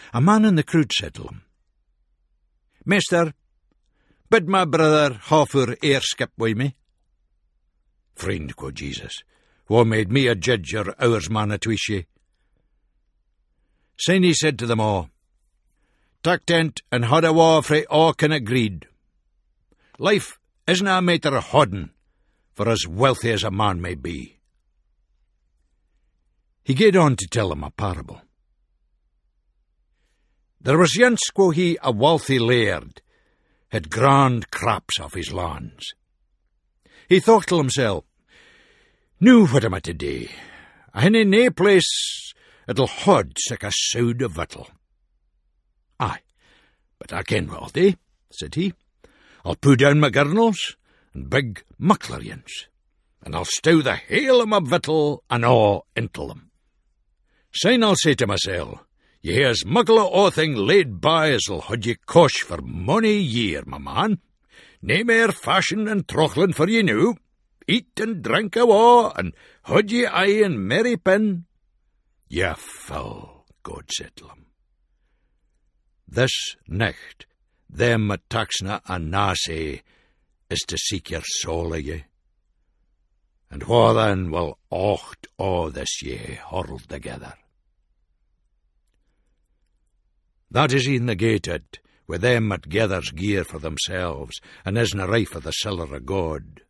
A man in the crowd said to him, Master, bid my brother Hoffer skip wi' me. Friend, quo Jesus, wha made me a judge or ours man atwish ye? Syne he said to them all, Tak tent and had a wa frae a can agreed. Life isna a matter of hodding, for as wealthy as a man may be. He gaed on to tell them a parable. There was ance, quo he, a wealthy laird, had grand crops off his lands. He thought to himself, Noo what am I to do? I hae nae place that'll hod sic a soud of vittle. Aye, but I ken what I'll do, said he. I'll put down my girnels and big mucklerians, and I'll stow the hale of my vittle and a' into them. Syne I'll say to mysel, Ye hae as muckle o' thing laid by as'll hod ye cosh for mony year, my man. Nae mair fashion and trochlin for ye noo. Eat and drink awa, and hod ye aye in merry pin. Ye fool, God said to him. This nicht, them at taxna and nase is to seek your soul of ye. And wha then will ocht o' this ye hurled together? That is e'en the gated, with them at gathers gear for themselves, and isna rife for the siller of God.